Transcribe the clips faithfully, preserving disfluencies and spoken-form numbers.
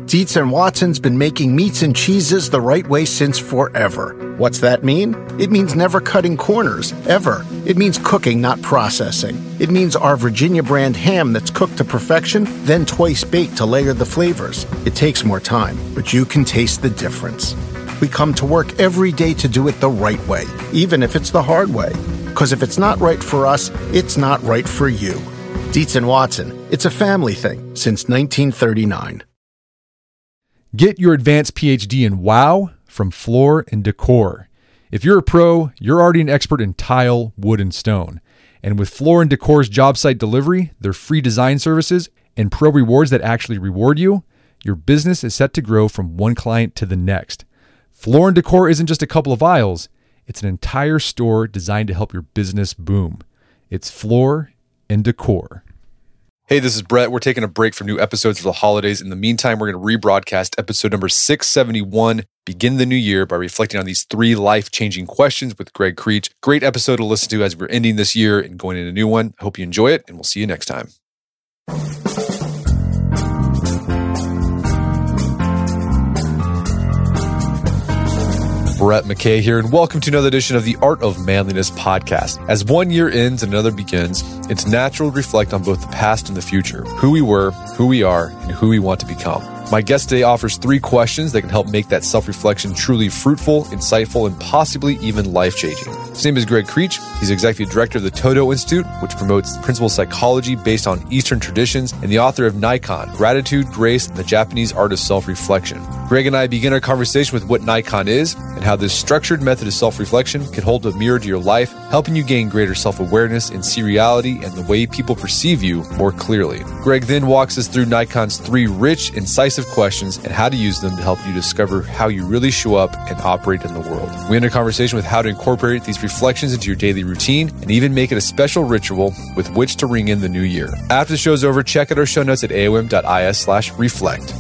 Dietz and Watson's been making meats and cheeses the right way since forever. What's that mean? It means never cutting corners, ever. It means cooking, not processing. It means our Virginia brand ham that's cooked to perfection, then twice baked to layer the flavors. It takes more time, but you can taste the difference. We come to work every day to do it the right way, even if it's the hard way. Because if it's not right for us, it's not right for you. Dietz and Watson, it's a family thing since nineteen thirty-nine. Get your advanced P H D in WOW from Floor and Decor. If you're a pro, you're already an expert in tile, wood, and stone. And with Floor and Decor's job site delivery, their free design services, and pro rewards that actually reward you, your business is set to grow from one client to the next. Floor and Decor isn't just a couple of aisles. It's an entire store designed to help your business boom. It's Floor and Decor. Hey, this is Brett. We're taking a break from new episodes for the holidays. In the meantime, we're going to rebroadcast episode number six seventy-one, Begin the New Year, by reflecting on these three life-changing questions with Greg Creech. Great episode to listen to as we're ending this year and going into a new one. I hope you enjoy it, and we'll see you next time. Brett McKay here, and welcome to another edition of the Art of Manliness podcast. As one year ends and another begins, it's natural to reflect on both the past and the future, who we were, who we are, and who we want to become. My guest today offers three questions that can help make that self-reflection truly fruitful, insightful, and possibly even life-changing. His name is Greg Creech. He's Executive Director of the Todo Institute, which promotes principal psychology based on Eastern traditions, and the author of Nikon, Gratitude, Grace, and the Japanese Art of Self-Reflection. Greg and I begin our conversation with what Nikon is and how this structured method of self-reflection can hold a mirror to your life, helping you gain greater self-awareness and see reality and the way people perceive you more clearly. Greg then walks us through Nikon's three rich, incisive questions and how to use them to help you discover how you really show up and operate in the world. We end a conversation with how to incorporate these reflections into your daily routine and even make it a special ritual with which to ring in the new year. After the show's over, check out our show notes at aom.is slash reflect.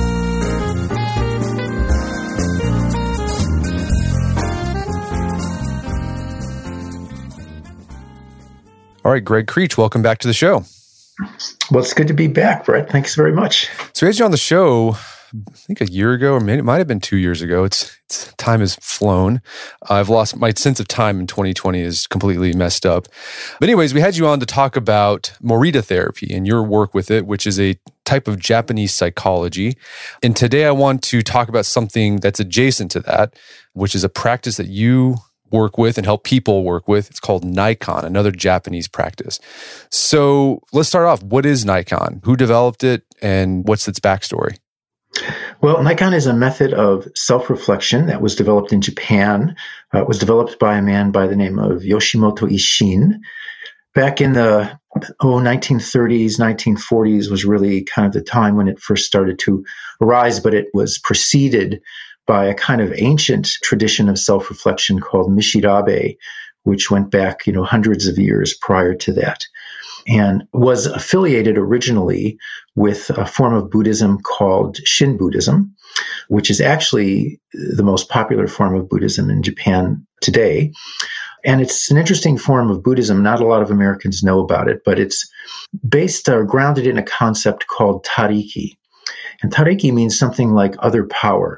All right, Greg Creech, welcome back to the show. Well, it's good to be back, Brett. Thanks very much. So we had you on the show, I think a year ago, or maybe it might have been two years ago. It's, it's time has flown. I've lost my sense of time in twenty twenty is completely messed up. But anyways, we had you on to talk about Morita therapy and your work with it, which is a type of Japanese psychology. And today I want to talk about something that's adjacent to that, which is a practice that you work with and help people work with. It's called Nikon, another Japanese practice. So let's start off. What is Nikon? Who developed it and what's its backstory? Well, Nikon is a method of self-reflection that was developed in Japan. Uh, it was developed by a man by the name of Yoshimoto Ishin. Back in the oh, nineteen thirties, nineteen forties was really kind of the time when it first started to arise, but it was preceded by a kind of ancient tradition of self-reflection called Mishirabe, which went back, you know, hundreds of years prior to that, and was affiliated originally with a form of Buddhism called Shin Buddhism, which is actually the most popular form of Buddhism in Japan today. And it's an interesting form of Buddhism. Not a lot of Americans know about it, but it's based or grounded in a concept called Tariki. And Tariki means something like other power.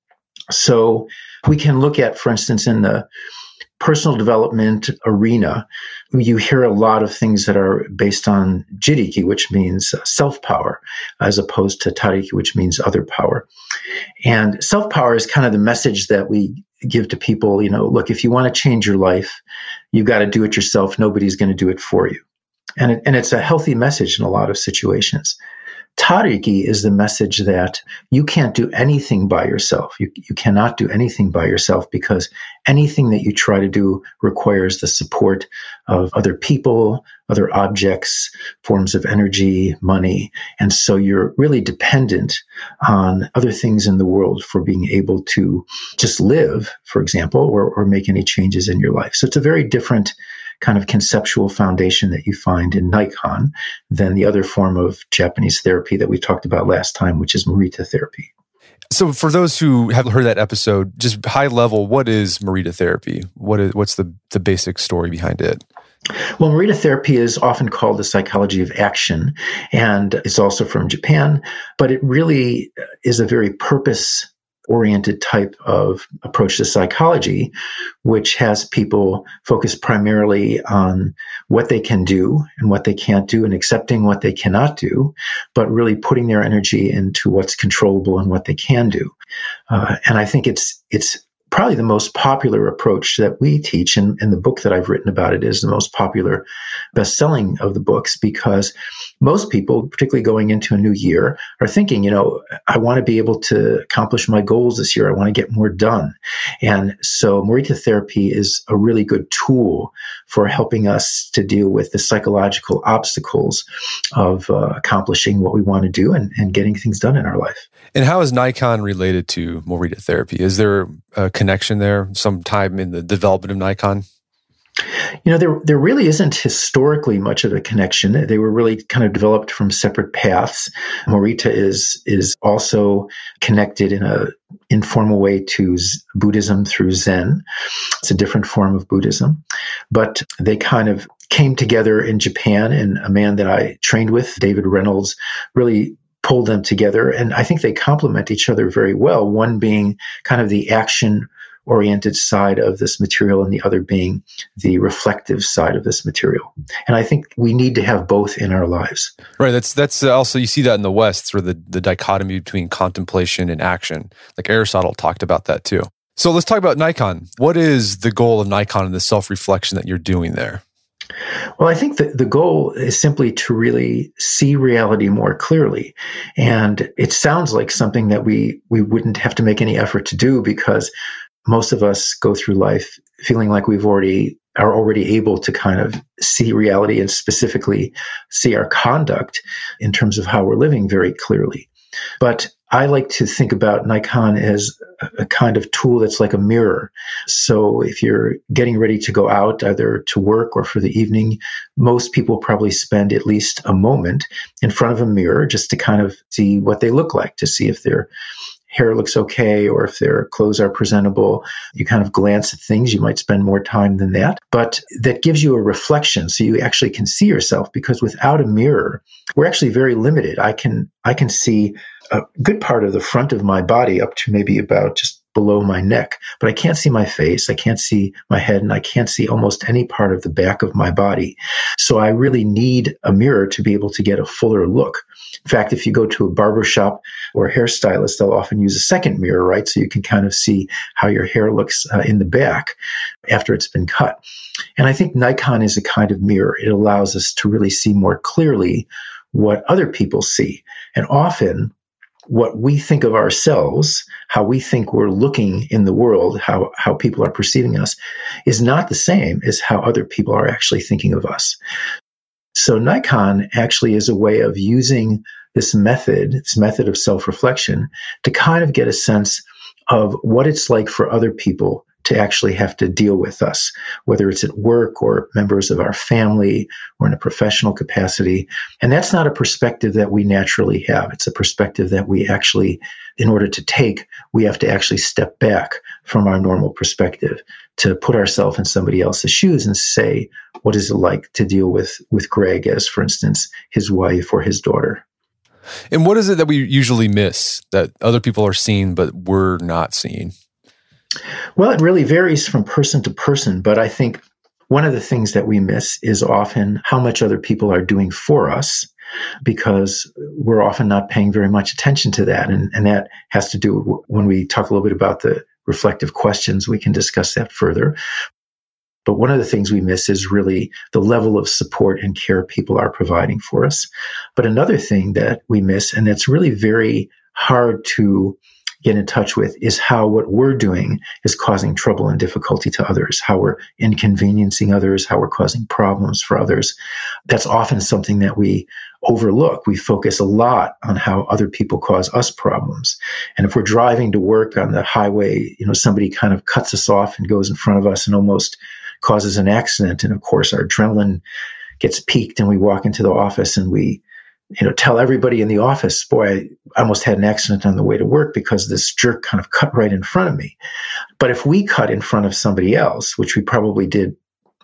So we can look at, for instance, in the personal development arena, you hear a lot of things that are based on Jiriki, which means self-power, as opposed to Tariki, which means other power. And self-power is kind of the message that we give to people, you know, look, if you want to change your life, you've got to do it yourself. Nobody's going to do it for you. And, it, and it's a healthy message in a lot of situations. Tariki is the message that you can't do anything by yourself. You, you cannot do anything by yourself because anything that you try to do requires the support of other people, other objects, forms of energy, money. And so you're really dependent on other things in the world for being able to just live, for example, or, or make any changes in your life. So it's a very different kind of conceptual foundation that you find in Nikon than the other form of Japanese therapy that we talked about last time, which is Morita therapy. So for those who haven't heard that episode, just high level, what is Morita therapy? What is, what's the, the basic story behind it? Well, Morita therapy is often called the psychology of action, and it's also from Japan, but it really is a very purpose-oriented type of approach to psychology, which has people focus primarily on what they can do and what they can't do and accepting what they cannot do, but really putting their energy into what's controllable and what they can do. Uh, and I think it's it's probably the most popular approach that we teach, and, and the book that I've written about it is the most popular, best-selling of the books, because most people, particularly going into a new year, are thinking, you know, I want to be able to accomplish my goals this year. I want to get more done. And so Morita therapy is a really good tool for helping us to deal with the psychological obstacles of uh, accomplishing what we want to do and, and getting things done in our life. And how is Nikon related to Morita therapy? Is there a connection there sometime in the development of Nikon? You know, there there really isn't historically much of a connection. They were really kind of developed from separate paths. Morita is is also connected in a informal way to Z- Buddhism through Zen. It's a different form of Buddhism, but they kind of came together in Japan, and a man that I trained with, David Reynolds, really pulled them together. And I think they complement each other very well, one being kind of the action-oriented side of this material and the other being the reflective side of this material. And I think we need to have both in our lives. Right. That's that's also, you see that in the West, sort of the, the dichotomy between contemplation and action. Like Aristotle talked about that too. So let's talk about Nikon. What is the goal of Nikon and the self-reflection that you're doing there? Well, I think that the goal is simply to really see reality more clearly. And it sounds like something that we, we wouldn't have to make any effort to do, because most of us go through life feeling like we've already are already able to kind of see reality and specifically see our conduct in terms of how we're living very clearly. But I like to think about Nikon as a kind of tool that's like a mirror. So if you're getting ready to go out, either to work or for the evening, most people probably spend at least a moment in front of a mirror just to kind of see what they look like, to see if their hair looks okay or if their clothes are presentable. You kind of glance at things. You might spend more time than that, but that gives you a reflection so you actually can see yourself, because without a mirror, we're actually very limited. I can I can see a good part of the front of my body up to maybe about just below my neck, but I can't see my face, I can't see my head, and I can't see almost any part of the back of my body. So I really need a mirror to be able to get a fuller look. In fact, if you go to a barber shop or a hairstylist, they'll often use a second mirror, right? So you can kind of see how your hair looks uh, in the back after it's been cut. And I think Nikon is a kind of mirror. It allows us to really see more clearly what other people see. And often, what we think of ourselves, how we think we're looking in the world, how, how people are perceiving us, is not the same as how other people are actually thinking of us. So Nikon actually is a way of using this method, this method of self-reflection, to kind of get a sense of what it's like for other people to actually have to deal with us, whether it's at work or members of our family or in a professional capacity. And that's not a perspective that we naturally have. It's a perspective that we actually, in order to take, we have to actually step back from our normal perspective to put ourselves in somebody else's shoes and say, what is it like to deal with, with Greg as, for instance, his wife or his daughter? And what is it that we usually miss that other people are seeing, but we're not seeing? Well, it really varies from person to person, but I think one of the things that we miss is often how much other people are doing for us, because we're often not paying very much attention to that. And, and that has to do, when we talk a little bit about the reflective questions, we can discuss that further. But one of the things we miss is really the level of support and care people are providing for us. But another thing that we miss, and that's really very hard to get in touch with, is how what we're doing is causing trouble and difficulty to others, how we're inconveniencing others, how we're causing problems for others. That's often something that we overlook. We focus a lot on how other people cause us problems. And if we're driving to work on the highway, you know, somebody kind of cuts us off and goes in front of us and almost causes an accident. And of course, our adrenaline gets peaked and we walk into the office and we you know, tell everybody in the office, boy, I almost had an accident on the way to work because this jerk kind of cut right in front of me. But if we cut in front of somebody else, which we probably did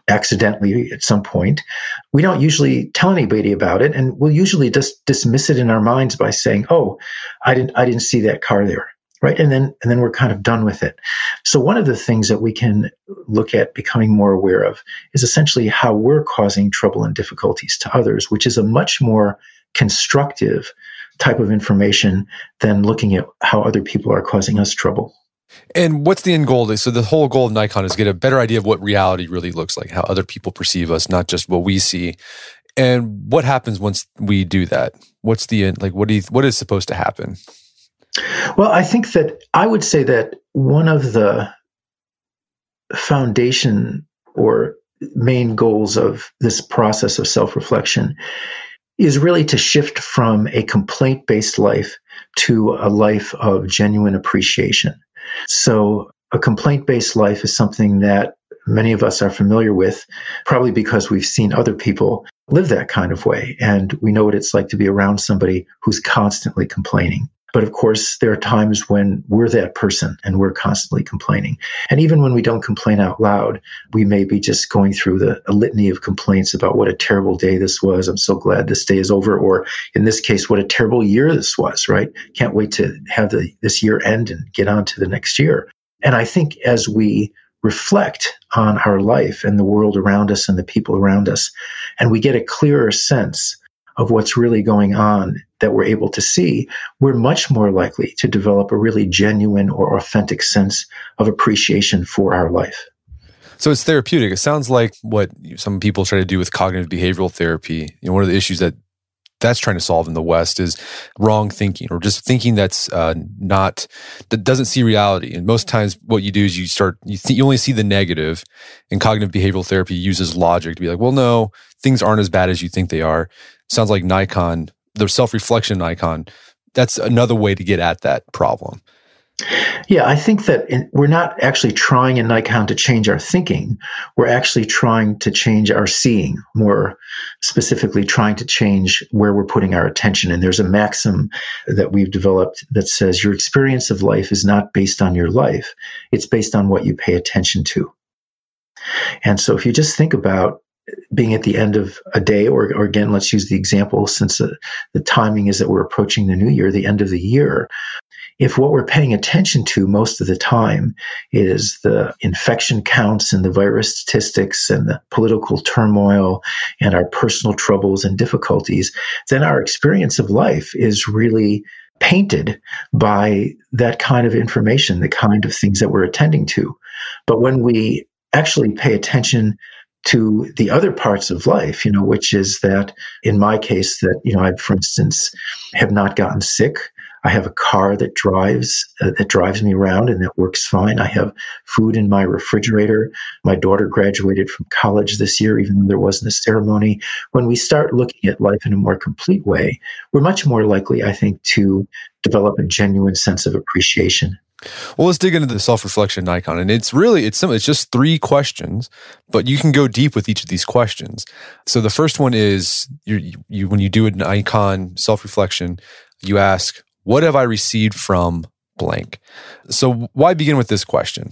accidentally at some point. We don't usually tell anybody about it, and we'll usually just dismiss it in our minds by saying, "Oh, I didn't, I didn't see that car there." Right. And then, and then we're kind of done with it. So one of the things that we can look at becoming more aware of is essentially how we're causing trouble and difficulties to others, which is a much more constructive type of information than looking at how other people are causing us trouble. And what's the end goal? So the whole goal of Nikon is to get a better idea of what reality really looks like, how other people perceive us, not just what we see. And what happens once we do that? What's the end? Like, what do you, what is supposed to happen? Well, I think that I would say that one of the foundation or main goals of this process of self-reflection is really to shift from a complaint-based life to a life of genuine appreciation. So a complaint-based life is something that many of us are familiar with, probably because we've seen other people live that kind of way, and we know what it's like to be around somebody who's constantly complaining. But of course, there are times when we're that person and we're constantly complaining. And even when we don't complain out loud, we may be just going through the a litany of complaints about what a terrible day this was. I'm so glad this day is over. Or in this case, what a terrible year this was, right? Can't wait to have the, this year end and get on to the next year. And I think as we reflect on our life and the world around us and the people around us, and we get a clearer sense of what's really going on that we're able to see, we're much more likely to develop a really genuine or authentic sense of appreciation for our life. So it's therapeutic. It sounds like what some people try to do with cognitive behavioral therapy. You know, one of the issues that that's trying to solve in the West is wrong thinking, or just thinking that's uh, not, that doesn't see reality. And most times what you do is you start, you, th- you only see the negative, and cognitive behavioral therapy uses logic to be like, well, no, things aren't as bad as you think they are. Sounds like Nikon, the self-reflection Nikon, that's another way to get at that problem. Yeah, I think that in, we're not actually trying in Nikon to change our thinking. We're actually trying to change our seeing, more specifically trying to change where we're putting our attention. And there's a maxim that we've developed that says your experience of life is not based on your life. It's based on what you pay attention to. And so if you just think about being at the end of a day, or, or again, let's use the example, since the, the timing is that we're approaching the new year, the end of the year. If what we're paying attention to most of the time is the infection counts and the virus statistics and the political turmoil and our personal troubles and difficulties, then our experience of life is really painted by that kind of information, the kind of things that we're attending to. But when we actually pay attention to the other parts of life, you know, which is that in my case that, you know, I, for instance, have not gotten sick. I have a car that drives, uh, that drives me around and that works fine. I have food in my refrigerator. My daughter graduated from college this year, even though there wasn't a ceremony. When we start looking at life in a more complete way, we're much more likely, I think, to develop a genuine sense of appreciation. Well, let's dig into the self-reflection Nikon. And it's really, it's simple. It's just three questions, but you can go deep with each of these questions. So the first one is, you, you when you do a Nikon self-reflection, you ask, what have I received from blank? So why begin with this question?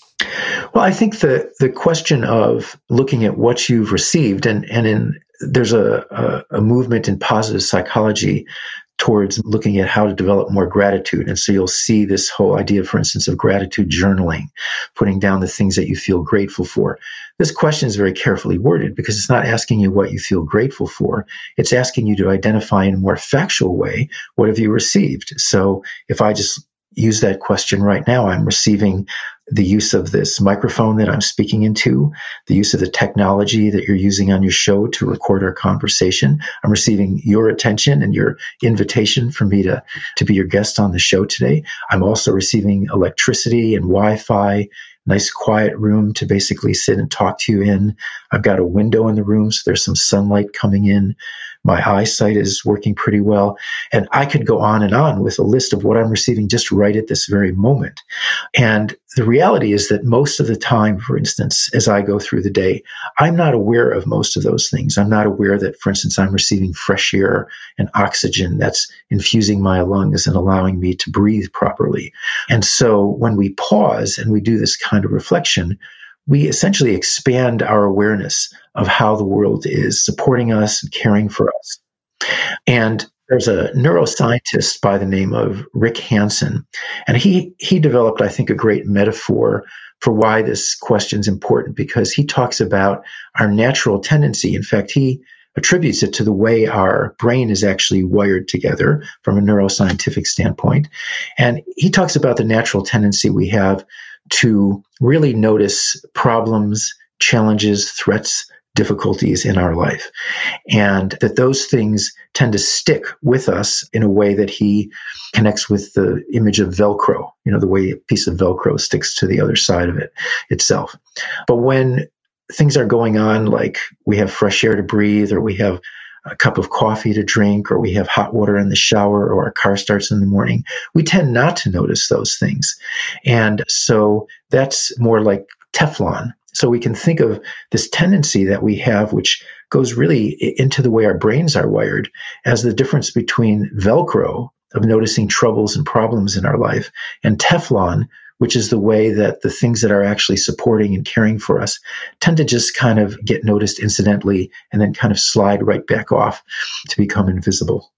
Well, I think the, the question of looking at what you've received, and, and in there's a, a, a movement in positive psychology towards looking at how to develop more gratitude. And so you'll see this whole idea, for instance, of gratitude journaling, putting down the things that you feel grateful for. This question is very carefully worded because it's not asking you what you feel grateful for. It's asking you to identify in a more factual way, what have you received? So if I just use that question right now, I'm receiving the use of this microphone that I'm speaking into, the use of the technology that you're using on your show to record our conversation. I'm receiving your attention and your invitation for me to, to be your guest on the show today. I'm also receiving electricity and Wi-Fi, nice quiet room to basically sit and talk to you in. I've got a window in the room, so there's some sunlight coming in. My eyesight is working pretty well. And I could go on and on with a list of what I'm receiving just right at this very moment. And the reality is that most of the time, for instance, as I go through the day, I'm not aware of most of those things. I'm not aware that, for instance, I'm receiving fresh air and oxygen that's infusing my lungs and allowing me to breathe properly. And so when we pause and we do this kind of reflection, we essentially expand our awareness of how the world is supporting us and caring for us. And there's a neuroscientist by the name of Rick Hanson, and he he developed, I think, a great metaphor for why this question is important, because he talks about our natural tendency. In fact, he attributes it to the way our brain is actually wired together from a neuroscientific standpoint. And he talks about the natural tendency we have to really notice problems, challenges, threats, difficulties in our life. And that those things tend to stick with us in a way that he connects with the image of Velcro, you know, the way a piece of Velcro sticks to the other side of it itself. But when things are going on, like we have fresh air to breathe, or we have a cup of coffee to drink, or we have hot water in the shower, or our car starts in the morning, we tend not to notice those things. And so that's more like Teflon. So we can think of this tendency that we have, which goes really into the way our brains are wired, as the difference between Velcro, of noticing troubles and problems in our life, and Teflon, which is the way that the things that are actually supporting and caring for us tend to just kind of get noticed incidentally and then kind of slide right back off to become invisible.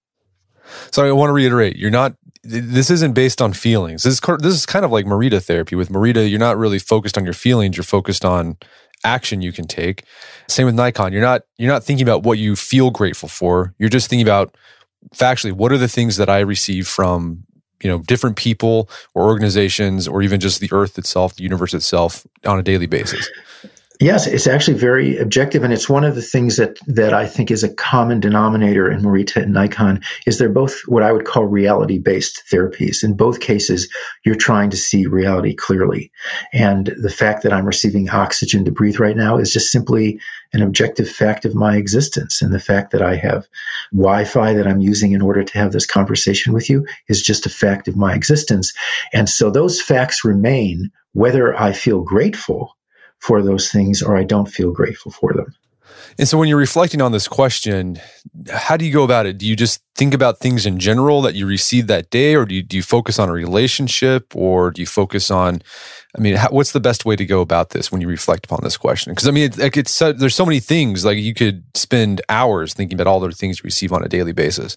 So I want to reiterate, you're not, this isn't based on feelings. This is, this is kind of like Morita therapy. With Morita, you're not really focused on your feelings, you're focused on action you can take. Same with Nikon. You're not, you're not thinking about what you feel grateful for. You're just thinking about, factually, what are the things that I receive from, you know, different people or organizations, or even just the earth itself, the universe itself, on a daily basis? Yes, it's actually very objective, and it's one of the things that, that I think is a common denominator in Morita and Nikon, is they're both what I would call reality-based therapies. In both cases, you're trying to see reality clearly. And the fact that I'm receiving oxygen to breathe right now is just simply an objective fact of my existence. And the fact that I have Wi-Fi that I'm using in order to have this conversation with you is just a fact of my existence. And so those facts remain whether I feel grateful for those things or I don't feel grateful for them. And so when you're reflecting on this question, how do you go about it? Do you just think about things in general that you received that day, or do you, do you focus on a relationship, or do you focus on, I mean, how, what's the best way to go about this when you reflect upon this question? Because I mean, it, like it's so, there's so many things, like you could spend hours thinking about all the things you receive on a daily basis.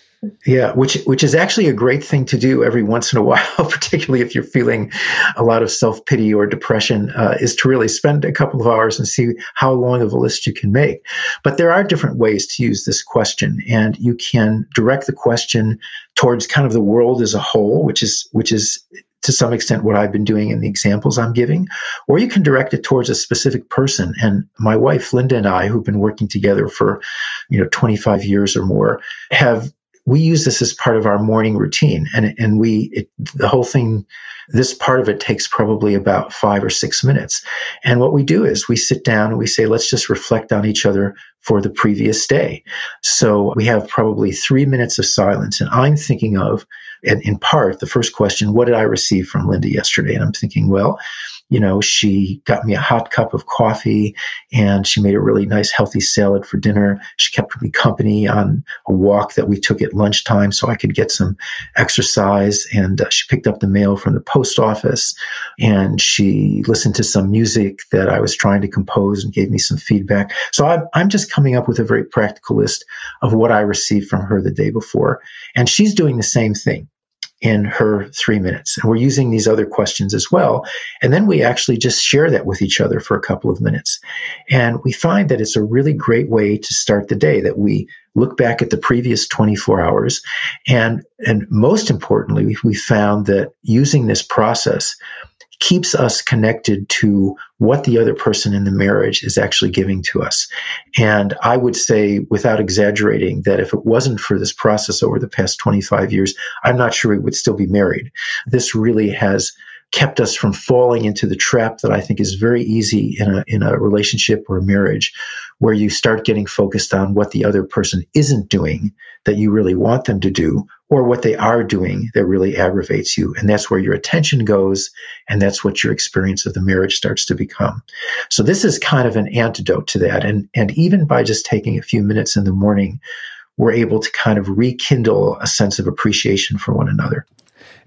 Yeah, which which is actually a great thing to do every once in a while, particularly if you're feeling a lot of self-pity or depression, uh, is to really spend a couple of hours and see how long of a list you can make. But there are different ways to use this question, and you can direct the question towards kind of the world as a whole, which is which is to some extent what I've been doing in the examples I'm giving, or you can direct it towards a specific person. And my wife, Linda, and I, who've been working together for, you know, twenty-five years or more, have we use this as part of our morning routine. And, and we, it, the whole thing, this part of it takes probably about five or six minutes. And what we do is we sit down and we say, let's just reflect on each other for the previous day. So we have probably three minutes of silence. And I'm thinking of, and in part, the first question, what did I receive from Linda yesterday? And I'm thinking, well, you know, she got me a hot cup of coffee and she made a really nice healthy salad for dinner. She kept me company on a walk that we took at lunchtime so I could get some exercise. And uh, she picked up the mail from the post office, and she listened to some music that I was trying to compose and gave me some feedback. So I'm, I'm just coming up with a very practical list of what I received from her the day before. And she's doing the same thing in her three minutes. And we're using these other questions as well. And then we actually just share that with each other for a couple of minutes. And we find that it's a really great way to start the day, that we look back at the previous twenty-four hours. And, and most importantly, we found that using this process keeps us connected to what the other person in the marriage is actually giving to us. And I would say, without exaggerating, that if it wasn't for this process over the past twenty-five years, I'm not sure we would still be married. This really has kept us from falling into the trap that I think is very easy in a in a relationship or a marriage, where you start getting focused on what the other person isn't doing that you really want them to do, or what they are doing that really aggravates you. And that's where your attention goes, and that's what your experience of the marriage starts to become. So this is kind of an antidote to that. And, and even by just taking a few minutes in the morning, we're able to kind of rekindle a sense of appreciation for one another.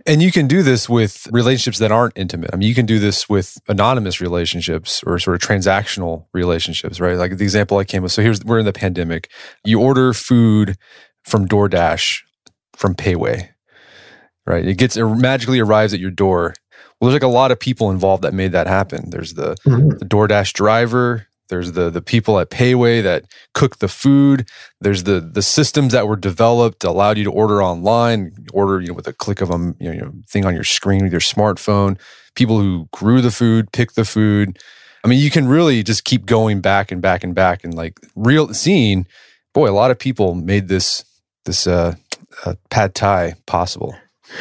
And you can do this with relationships that aren't intimate. I mean, you can do this with anonymous relationships or sort of transactional relationships, right? Like the example I came with. So here's, we're in the pandemic. You order food from DoorDash from Payway, right? It gets, it magically arrives at your door. Well, there's like a lot of people involved that made that happen. There's the, mm-hmm. the DoorDash driver. There's the the people at Payway that cook the food. There's the the systems that were developed allowed you to order online, order you know with a click of a you know thing on your screen with your smartphone. People who grew the food, picked the food. I mean, you can really just keep going back and back and back and like real seeing. Boy, a lot of people made this this uh, uh, pad thai possible.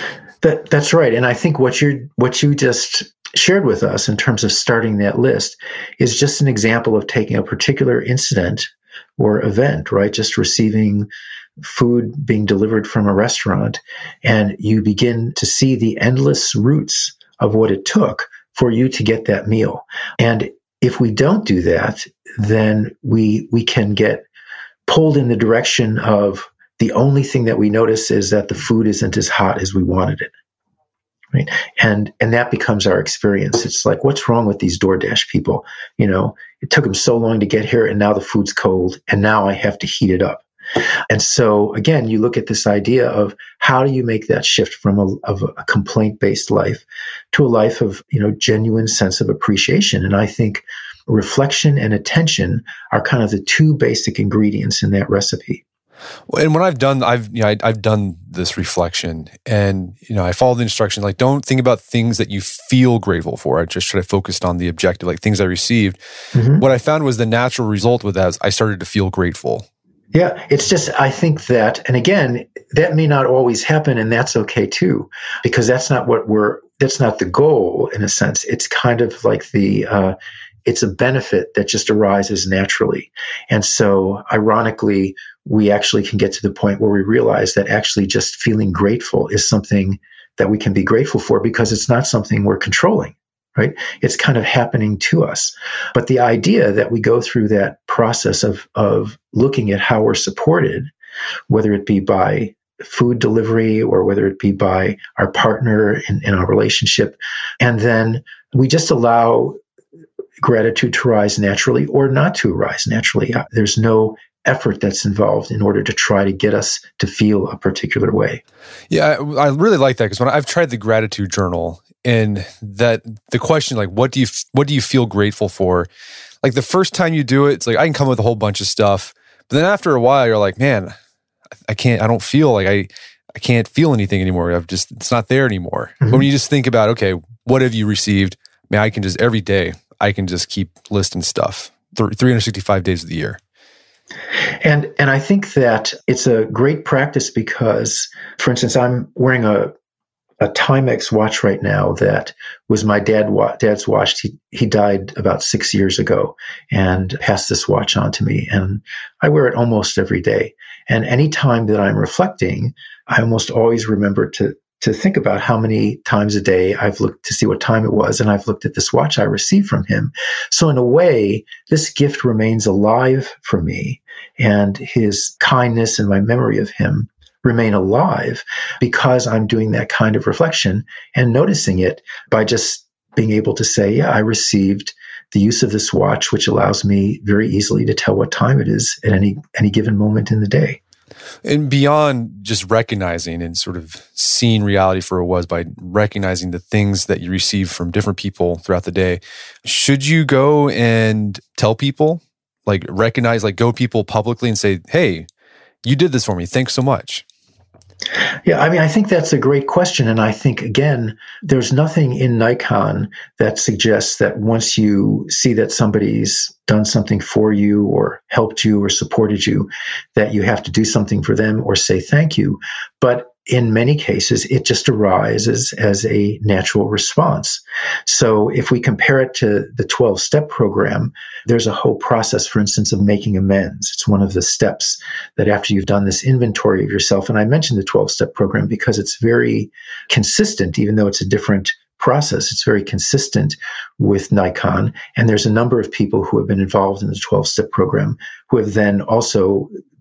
That that's right, and I think what you what you just shared with us in terms of starting that list is just an example of taking a particular incident or event, right? Just receiving food being delivered from a restaurant, and you begin to see the endless routes of what it took for you to get that meal. And if we don't do that, then we we can get pulled in the direction of the only thing that we notice is that the food isn't as hot as we wanted it. Right. And, and that becomes our experience. It's like, what's wrong with these DoorDash people? You know, it took them so long to get here and now the food's cold and now I have to heat it up. And so again, you look at this idea of how do you make that shift from a, of a complaint-based life to a life of, you know, genuine sense of appreciation. And I think reflection and attention are kind of the two basic ingredients in that recipe. And when I've done, I've you know, I, I've done this reflection, and you know, I follow the instructions. Like, don't think about things that you feel grateful for. I just try to focus on the objective, like things I received. Mm-hmm. What I found was the natural result with that is I started to feel grateful. Yeah, it's just I think that, and again, that may not always happen, and that's okay too, because that's not what we're. That's not the goal in a sense. It's kind of like the. Uh, It's a benefit that just arises naturally. And so, ironically, we actually can get to the point where we realize that actually just feeling grateful is something that we can be grateful for because it's not something we're controlling, right? It's kind of happening to us. But the idea that we go through that process of, of looking at how we're supported, whether it be by food delivery or whether it be by our partner in, in our relationship, and then we just allow gratitude to rise naturally or not to rise naturally. There's no effort that's involved in order to try to get us to feel a particular way. Yeah, I, I really like that because when I've tried the gratitude journal, and that the question like, what do you what do you feel grateful for? Like the first time you do it, it's like I can come up with a whole bunch of stuff, but then after a while, you're like, man, I can't. I don't feel like I I can't feel anything anymore. I've just it's not there anymore. Mm-hmm. But when you just think about, okay, what have you received? Man, I can just every day. I can just keep listing stuff three hundred sixty-five days of the year. And and I think that it's a great practice because, for instance, I'm wearing a a Timex watch right now that was my dad dad's watch. He he died about six years ago and passed this watch on to me, and I wear it almost every day. And any time that I'm reflecting, I almost always remember to. to think about how many times a day I've looked to see what time it was, and I've looked at this watch I received from him. So in a way, this gift remains alive for me, and his kindness and my memory of him remain alive because I'm doing that kind of reflection and noticing it by just being able to say, yeah, I received the use of this watch, which allows me very easily to tell what time it is at any any given moment in the day. And beyond just recognizing and sort of seeing reality for what it was by recognizing the things that you receive from different people throughout the day, should you go and tell people, like recognize, like go people publicly and say, hey, you did this for me. Thanks so much. Yeah, I mean, I think that's a great question. And I think, again, there's nothing in Nikon that suggests that once you see that somebody's done something for you or helped you or supported you, that you have to do something for them or say thank you. But in many cases, it just arises as a natural response. So if we compare it to the twelve-step program, there's a whole process, for instance, of making amends. It's one of the steps that after you've done this inventory of yourself, and I mentioned the twelve-step program because it's very consistent, even though it's a different process. It's very consistent with Nikon. And there's a number of people who have been involved in the twelve-step program who have then also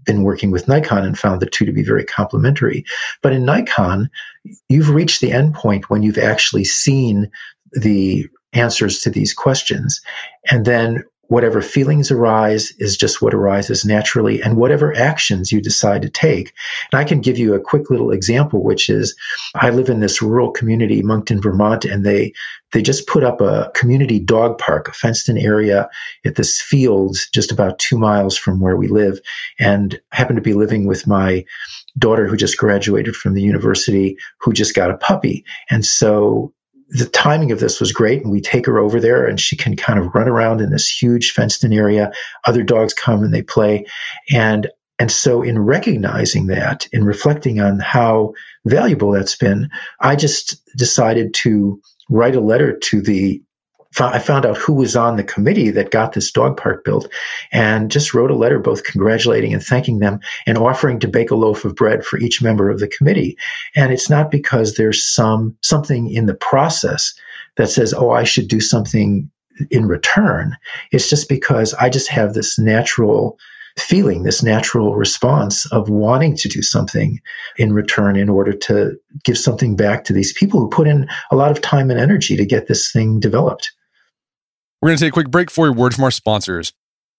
been working with Nikon and found the two to be very complementary. But in Nikon, you've reached the end point when you've actually seen the answers to these questions. And then whatever feelings arise is just what arises naturally, and whatever actions you decide to take. And I can give you a quick little example, which is I live in this rural community, Moncton, Vermont, and they they just put up a community dog park, a fenced-in area at this field just about two miles from where we live. And I happen to be living with my daughter who just graduated from the university, who just got a puppy. And so the timing of this was great, and we take her over there and she can kind of run around in this huge fenced-in area. Other dogs come and they play. And and so in recognizing that, in reflecting on how valuable that's been, I just decided to write a letter to the I found out who was on the committee that got this dog park built, and just wrote a letter both congratulating and thanking them and offering to bake a loaf of bread for each member of the committee. And it's not because there's some something in the process that says, oh, I should do something in return. It's just because I just have this natural feeling, this natural response of wanting to do something in return in order to give something back to these people who put in a lot of time and energy to get this thing developed. We're going to take a quick break for a word from our sponsors.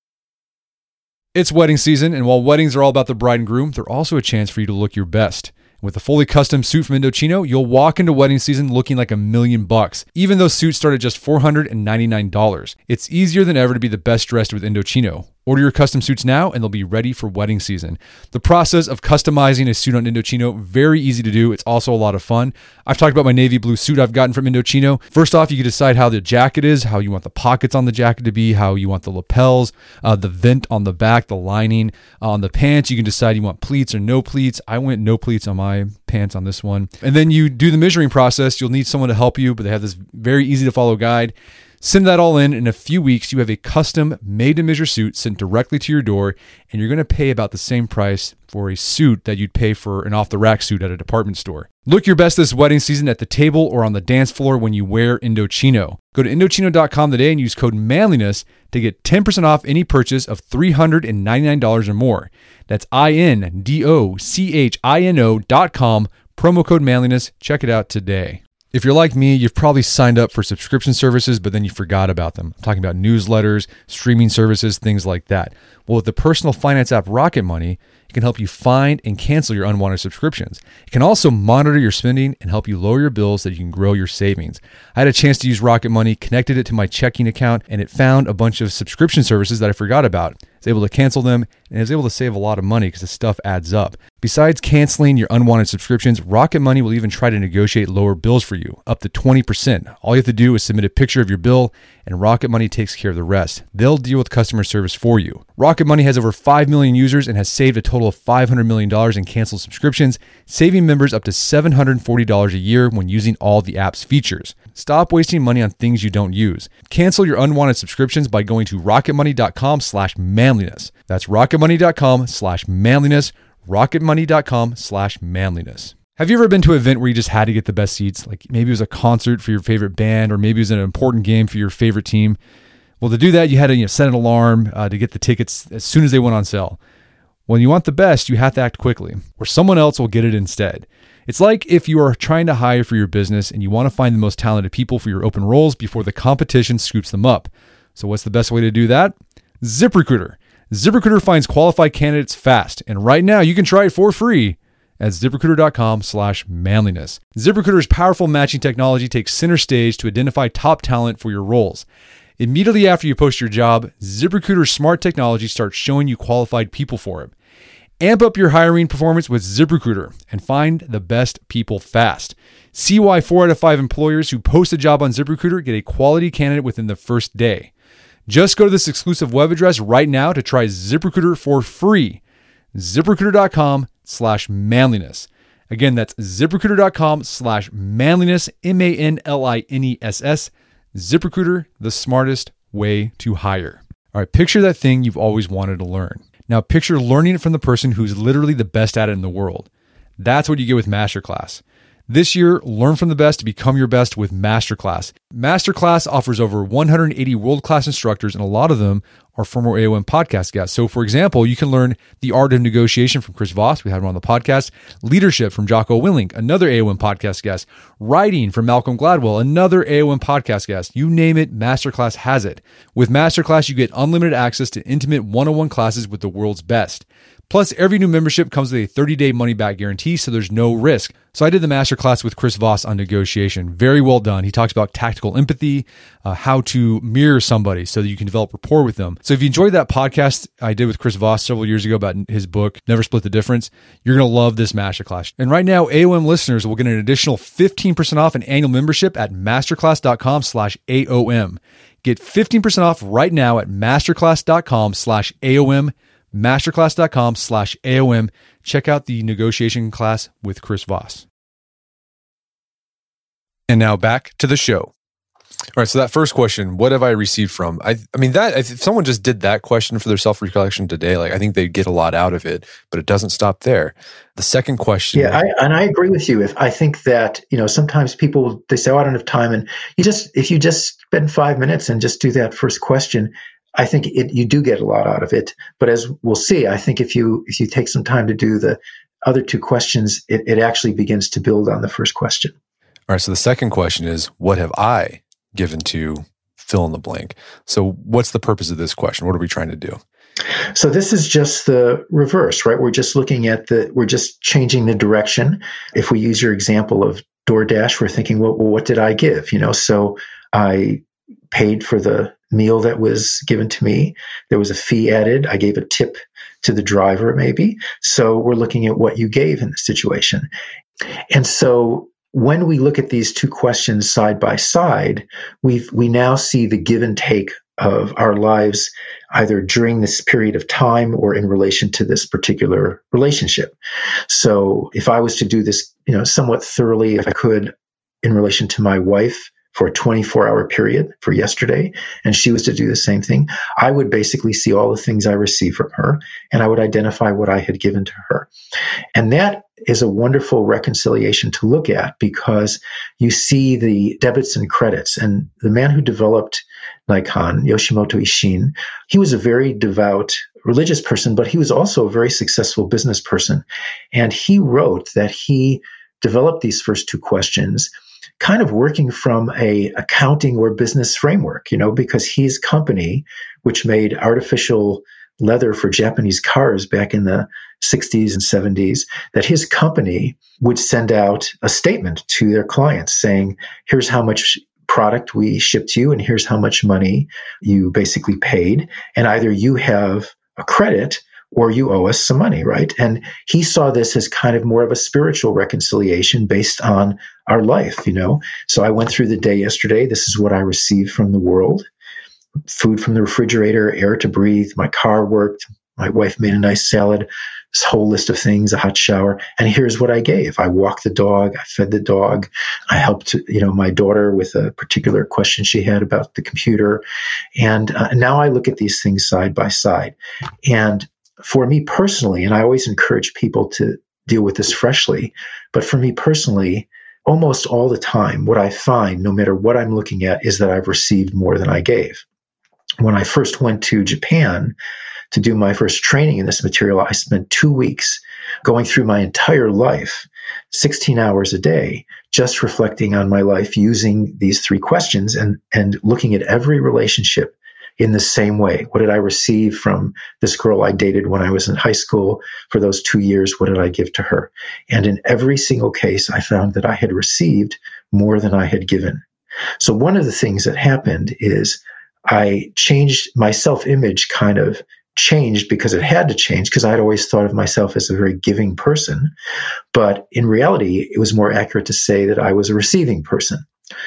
It's wedding season, and while weddings are all about the bride and groom, they're also a chance for you to look your best. With a fully custom suit from Indochino, you'll walk into wedding season looking like a million bucks, even though suits start at just four hundred ninety-nine dollars. It's easier than ever to be the best dressed with Indochino. Order your custom suits now and they'll be ready for wedding season. The process of customizing a suit on Indochino, very easy to do. It's also a lot of fun. I've talked about my navy blue suit I've gotten from Indochino. First off, you can decide how the jacket is, how you want the pockets on the jacket to be, how you want the lapels, uh, the vent on the back, the lining. Uh, on the pants, you can decide you want pleats or no pleats. I went no pleats on my pants on this one. And then you do the measuring process. You'll need someone to help you, but they have this very easy to follow guide. Send that all in. In a few weeks, you have a custom made-to-measure suit sent directly to your door, and you're going to pay about the same price for a suit that you'd pay for an off-the-rack suit at a department store. Look your best this wedding season at the table or on the dance floor when you wear Indochino. Go to Indochino dot com today and use code manliness to get ten percent off any purchase of three hundred ninety-nine dollars or more. That's I N D O C H I N O dot com, promo code manliness. Check it out today. If you're like me, you've probably signed up for subscription services, but then you forgot about them. I'm talking about newsletters, streaming services, things like that. Well, with the personal finance app Rocket Money, it can help you find and cancel your unwanted subscriptions. It can also monitor your spending and help you lower your bills so that you can grow your savings. I had a chance to use Rocket Money, connected it to my checking account, and it found a bunch of subscription services that I forgot about. I was able to cancel them, and I was able to save a lot of money because the stuff adds up. Besides canceling your unwanted subscriptions, Rocket Money will even try to negotiate lower bills for you, up to twenty percent. All you have to do is submit a picture of your bill, and Rocket Money takes care of the rest. They'll deal with customer service for you. Rocket Money has over five million users and has saved a total of five hundred million dollars in canceled subscriptions, saving members up to seven hundred forty dollars a year when using all the app's features. Stop wasting money on things you don't use. Cancel your unwanted subscriptions by going to rocketmoney.com slash manliness. That's rocketmoney.com slash manliness. rocketmoney.com slash manliness. Have you ever been to an event where you just had to get the best seats? Like maybe it was a concert for your favorite band, or maybe it was an important game for your favorite team. Well, to do that, you had to you know, set an alarm uh, to get the tickets as soon as they went on sale. When you want the best, you have to act quickly, or someone else will get it instead. It's like if you are trying to hire for your business and you want to find the most talented people for your open roles before the competition scoops them up. So what's the best way to do that? ZipRecruiter. ZipRecruiter finds qualified candidates fast, and right now you can try it for free at ZipRecruiter.com slash manliness. ZipRecruiter's powerful matching technology takes center stage to identify top talent for your roles. Immediately after you post your job, ZipRecruiter's smart technology starts showing you qualified people for it. Amp up your hiring performance with ZipRecruiter and find the best people fast. See why four out of five employers who post a job on ZipRecruiter get a quality candidate within the first day. Just go to this exclusive web address right now to try ZipRecruiter for free. ZipRecruiter.com slash manliness. Again, that's ZipRecruiter.com slash manliness, M A N L I N E S S. ZipRecruiter, the smartest way to hire. All right, picture that thing you've always wanted to learn. Now picture learning it from the person who's literally the best at it in the world. That's what you get with Masterclass. This year, learn from the best to become your best with Masterclass. Masterclass offers over one hundred eighty world-class instructors, and a lot of them are former A O M podcast guests. So, for example, you can learn the art of negotiation from Chris Voss. We had him on the podcast. Leadership from Jocko Willink, another A O M podcast guest. Writing from Malcolm Gladwell, another A O M podcast guest. You name it, Masterclass has it. With Masterclass, you get unlimited access to intimate one-on-one classes with the world's best. Plus, every new membership comes with a thirty-day money-back guarantee, so there's no risk. So I did the masterclass with Chris Voss on negotiation. Very well done. He talks about tactical empathy, uh, how to mirror somebody so that you can develop rapport with them. So if you enjoyed that podcast I did with Chris Voss several years ago about his book, Never Split the Difference, you're going to love this masterclass. And right now, A O M listeners will get an additional fifteen percent off an annual membership at masterclass.com slash AOM. Get fifteen percent off right now at masterclass.com slash AOM. masterclass.com slash AOM. Check out the negotiation class with Chris Voss. And now back to the show. All right, so that first question, what have I received from? I, I mean, that if someone just did that question for their self-recollection today, like I think they'd get a lot out of it, but it doesn't stop there. The second question. Yeah, I, and I agree with you. If I think that, you know, sometimes people, they say, oh, I don't have time. And you just, if you just spend five minutes and just do that first question, I think it, you do get a lot out of it. But as we'll see, I think if you if you take some time to do the other two questions, it, it actually begins to build on the first question. All right, so the second question is, what have I given to fill in the blank? So what's the purpose of this question? What are we trying to do? So this is just the reverse, right? We're just looking at the, we're just changing the direction. If we use your example of DoorDash, we're thinking, well, well what did I give? You know, so I paid for the meal that was given to me. There was a fee added. I gave a tip to the driver, maybe. So we're looking at what you gave in the situation. And so when we look at these two questions side by side, we we now see the give and take of our lives, either during this period of time or in relation to this particular relationship. So if I was to do this, you know, somewhat thoroughly, if I could, in relation to my wife, for a twenty-four hour period for yesterday, and she was to do the same thing, I would basically see all the things I received from her, and I would identify what I had given to her. And that is a wonderful reconciliation to look at, because you see the debits and credits. And the man who developed Nikon, Yoshimoto Ishin, he was a very devout religious person, but he was also a very successful business person. And he wrote that he developed these first two questions kind of working from a accounting or business framework, you know, because his company, which made artificial leather for Japanese cars back in the sixties and seventies, that his company would send out a statement to their clients saying, here's how much product we shipped you, and here's how much money you basically paid. And either you have a credit or you owe us some money, right? And he saw this as kind of more of a spiritual reconciliation based on our life, you know? So I went through the day yesterday. This is what I received from the world. Food from the refrigerator, air to breathe, my car worked, my wife made a nice salad, this whole list of things, a hot shower. And here's what I gave. I walked the dog, I fed the dog, I helped, you know, my daughter with a particular question she had about the computer. And uh, now I look at these things side by side. And for me personally, and I always encourage people to deal with this freshly, but for me personally, almost all the time, what I find, no matter what I'm looking at, is that I've received more than I gave. When I first went to Japan to do my first training in this material, I spent two weeks going through my entire life, sixteen hours a day, just reflecting on my life using these three questions and, and looking at every relationship in the same way. What did I receive from this girl I dated when I was in high school for those two years? What did I give to her? And in every single case, I found that I had received more than I had given. So one of the things that happened is I changed my self-image, kind of changed because it had to change, because I'd always thought of myself as a very giving person. But in reality, it was more accurate to say that I was a receiving person.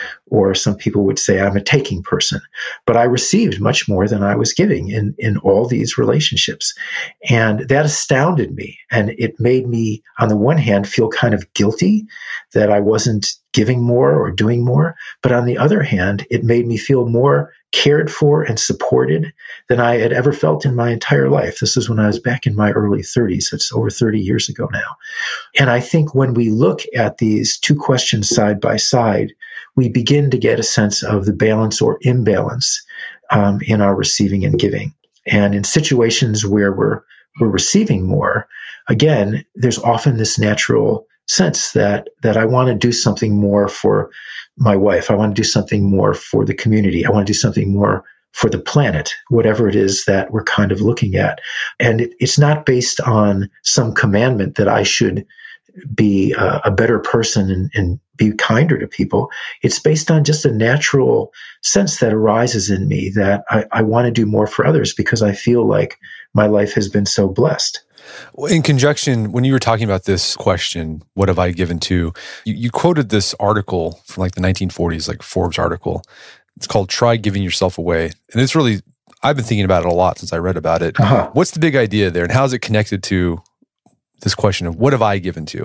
Or some people would say I'm a taking person. But I received much more than I was giving in, in all these relationships. And that astounded me. And it made me, on the one hand, feel kind of guilty that I wasn't giving more or doing more. But on the other hand, it made me feel more cared for and supported than I had ever felt in my entire life. This is when I was back in my early thirties. It's over thirty years ago now. And I think when we look at these two questions side by side, we begin to get a sense of the balance or imbalance um, in our receiving and giving. And in situations where we're we're receiving more, again, there's often this natural sense that that I want to do something more for my wife. I want to do something more for the community. I want to do something more for the planet, whatever it is that we're kind of looking at. And it, it's not based on some commandment that I should be a, a better person and, and be kinder to people. It's based on just a natural sense that arises in me that I, I want to do more for others because I feel like my life has been so blessed. In conjunction, when you were talking about this question, what have I given to, you, you quoted this article from like the nineteen forties, like Forbes article. It's called Try Giving Yourself Away. And it's really, I've been thinking about it a lot since I read about it. Uh-huh. What's the big idea there, and how is it connected to this question of what have I given to?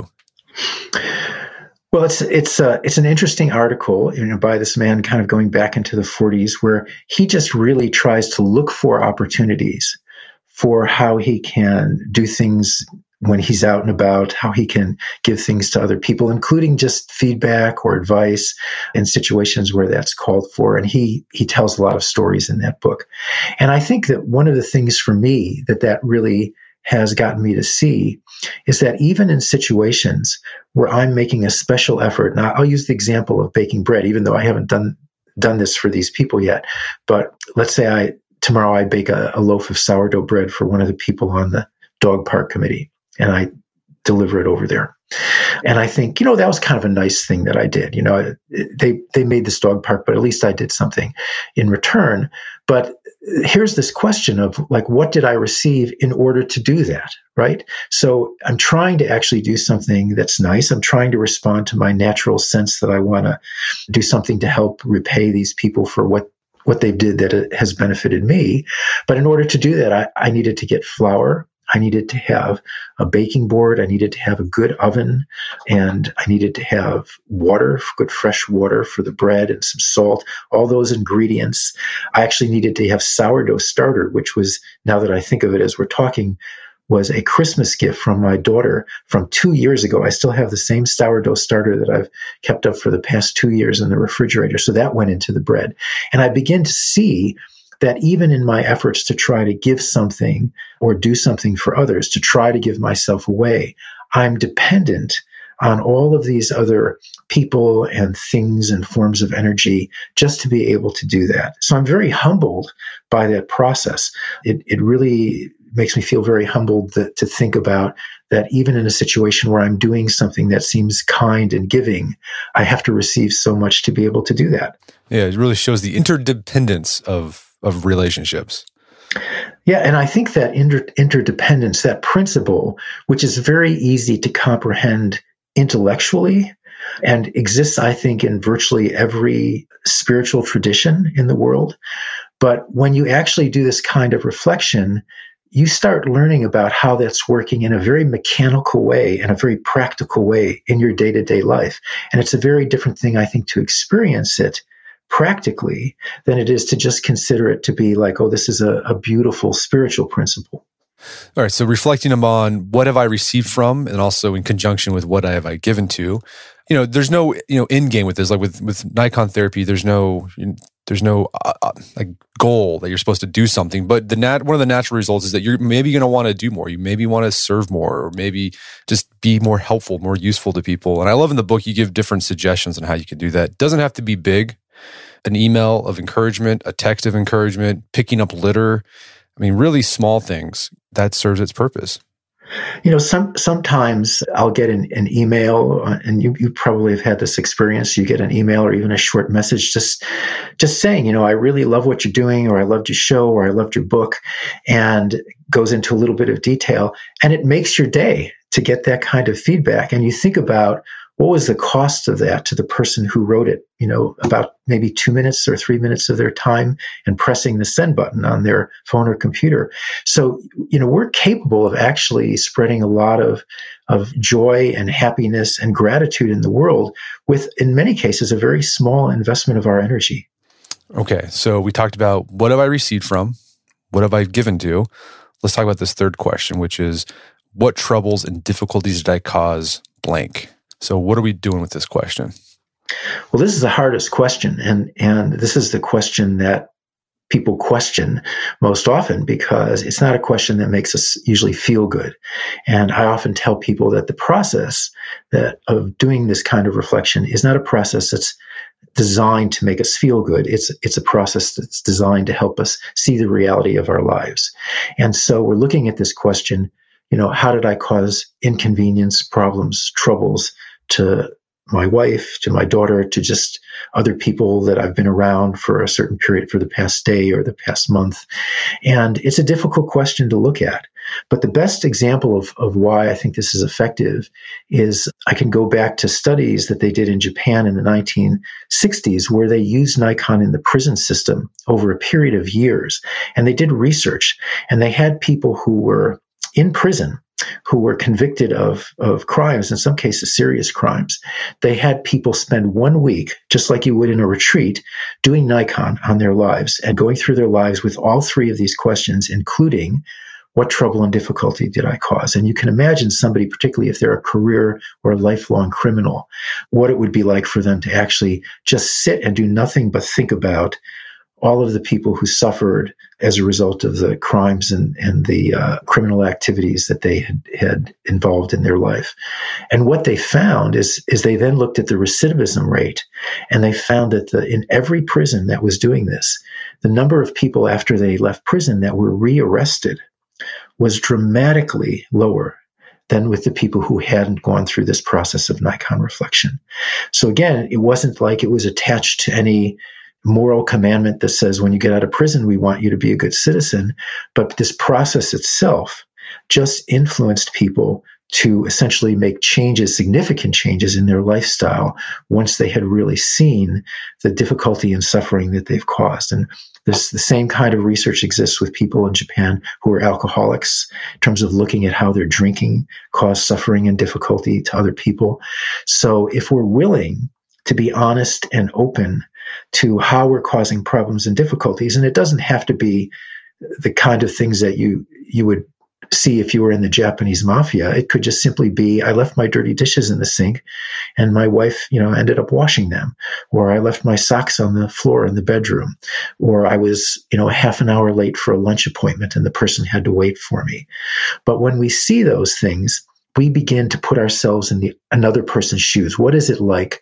Well, it's it's uh, it's an interesting article, you know, by this man kind of going back into the forties, where he just really tries to look for opportunities for how he can do things when he's out and about, how he can give things to other people, including just feedback or advice in situations where that's called for. And he he tells a lot of stories in that book. And I think that one of the things for me that that really has gotten me to see is that even in situations where I'm making a special effort, and I'll use the example of baking bread, even though I haven't done done this for these people yet, but let's say I tomorrow I bake a, a loaf of sourdough bread for one of the people on the dog park committee, and I deliver it over there. And I think, you know, that was kind of a nice thing that I did. You know, they they made this dog park, but at least I did something in return. But here's this question of like, what did I receive in order to do that, right? So I'm trying to actually do something that's nice. I'm trying to respond to my natural sense that I want to do something to help repay these people for what what they did that has benefited me. But in order to do that, I, I needed to get flour. I needed to have a baking board. I needed to have a good oven, and I needed to have water, good fresh water for the bread, and some salt, all those ingredients. I actually needed to have sourdough starter, which was, now that I think of it as we're talking, was a Christmas gift from my daughter from two years ago. I still have the same sourdough starter that I've kept up for the past two years in the refrigerator. So that went into the bread. And I began to see that even in my efforts to try to give something or do something for others, to try to give myself away, I'm dependent on all of these other people and things and forms of energy just to be able to do that. So I'm very humbled by that process. It, it really makes me feel very humbled that, to think about that even in a situation where I'm doing something that seems kind and giving, I have to receive so much to be able to do that. Yeah, it really shows the interdependence of of relationships. Yeah, and I think that inter- interdependence, that principle, which is very easy to comprehend intellectually and exists, I think, in virtually every spiritual tradition in the world. But when you actually do this kind of reflection, you start learning about how that's working in a very mechanical way and a very practical way in your day-to-day life. And it's a very different thing, I think, to experience it practically than it is to just consider it to be like, oh, this is a, a beautiful spiritual principle. All right. So reflecting upon what have I received from, and also in conjunction with what have I given to, you know, there's no, you know, end game with this. Like with, with Nikon therapy, there's no, there's no uh, like goal that you're supposed to do something, but the nat one of the natural results is that you're maybe going to want to do more. You maybe want to serve more, or maybe just be more helpful, more useful to people. And I love in the book, you give different suggestions on how you can do that. It doesn't have to be big. An email of encouragement, a text of encouragement, picking up litter. I mean, really small things that serves its purpose. You know, some sometimes I'll get an, an email, and you, you probably have had this experience. You get an email or even a short message just just saying, you know, I really love what you're doing, or I loved your show, or I loved your book, and goes into a little bit of detail. And it makes your day to get that kind of feedback. And you think about, what was the cost of that to the person who wrote it? You know, about maybe two minutes or three minutes of their time and pressing the send button on their phone or computer. So, you know, we're capable of actually spreading a lot of, of joy and happiness and gratitude in the world with, in many cases, a very small investment of our energy. Okay. So we talked about what have I received from? What have I given to? Let's talk about this third question, which is what troubles and difficulties did I cause blank? So what are we doing with this question? Well, this is the hardest question. And, and this is the question that people question most often, because it's not a question that makes us usually feel good. And I often tell people that the process that of doing this kind of reflection is not a process that's designed to make us feel good. It's it's a process that's designed to help us see the reality of our lives. And so we're looking at this question, you know, how did I cause inconvenience, problems, troubles to my wife, to my daughter, to just other people that I've been around for a certain period, for the past day or the past month? And it's a difficult question to look at. But the best example of, of why I think this is effective is I can go back to studies that they did in Japan in the nineteen sixties, where they used Nikon in the prison system over a period of years. And they did research, and they had people who were in prison who were convicted of, of crimes, in some cases serious crimes. They had people spend one week, just like you would in a retreat, doing Nikon on their lives and going through their lives with all three of these questions, including what trouble and difficulty did I cause? And you can imagine somebody, particularly if they're a career or a lifelong criminal, what it would be like for them to actually just sit and do nothing but think about all of the people who suffered as a result of the crimes and, and the uh, criminal activities that they had, had involved in their life. And what they found is, is they then looked at the recidivism rate, and they found that the, in every prison that was doing this, the number of people after they left prison that were rearrested was dramatically lower than with the people who hadn't gone through this process of Nikon reflection. So again, it wasn't like it was attached to any moral commandment that says when you get out of prison, we want you to be a good citizen. But this process itself just influenced people to essentially make changes, significant changes in their lifestyle once they had really seen the difficulty and suffering that they've caused. And this, the same kind of research exists with people in Japan who are alcoholics, in terms of looking at how their drinking caused suffering and difficulty to other people. So if we're willing to be honest and open to how we're causing problems and difficulties, and it doesn't have to be the kind of things that you you would see if you were in the Japanese mafia. It could just simply be, I left my dirty dishes in the sink and my wife, you know, ended up washing them, or I left my socks on the floor in the bedroom, or I was, you know, a half an hour late for a lunch appointment and the person had to wait for me. But when we see those things, we begin to put ourselves in the another person's shoes. What is it like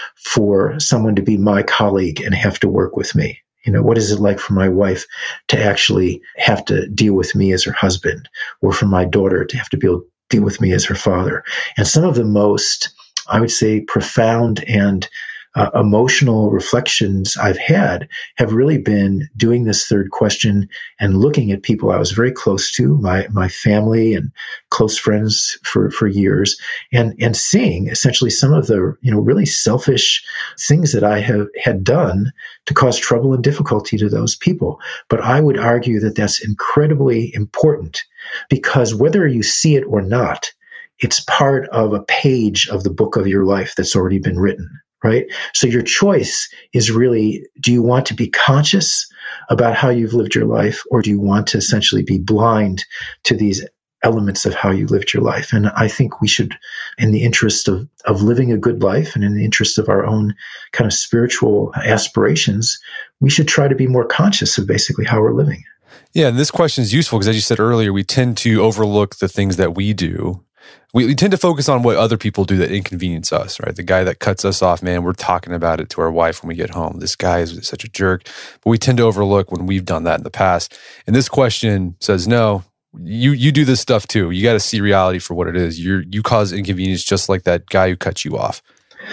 for someone to be my colleague and have to work with me? You know, what is it like for my wife to actually have to deal with me as her husband, or for my daughter to have to be able to deal with me as her father? And some of the most, I would say, profound and uh, emotional reflections I've had have really been doing this third question and looking at people I was very close to, my my family and close friends for, for years, and and seeing essentially some of the, you know, really selfish things that I have had done to cause trouble and difficulty to those people. But I would argue that that's incredibly important, because whether you see it or not, it's part of a page of the book of your life that's already been written. Right? So your choice is really, do you want to be conscious about how you've lived your life, or do you want to essentially be blind to these elements of how you lived your life? And I think we should, in the interest of, of living a good life and in the interest of our own kind of spiritual aspirations, we should try to be more conscious of basically how we're living. Yeah, and this question is useful because, as you said earlier, we tend to overlook the things that we do. We, we tend to focus on what other people do that inconvenience us, right? The guy that cuts us off, man, we're talking about it to our wife when we get home. This guy is such a jerk. But we tend to overlook when we've done that in the past. And this question says, no, you you do this stuff too. You got to see reality for what it is. You you cause inconvenience just like that guy who cut you off.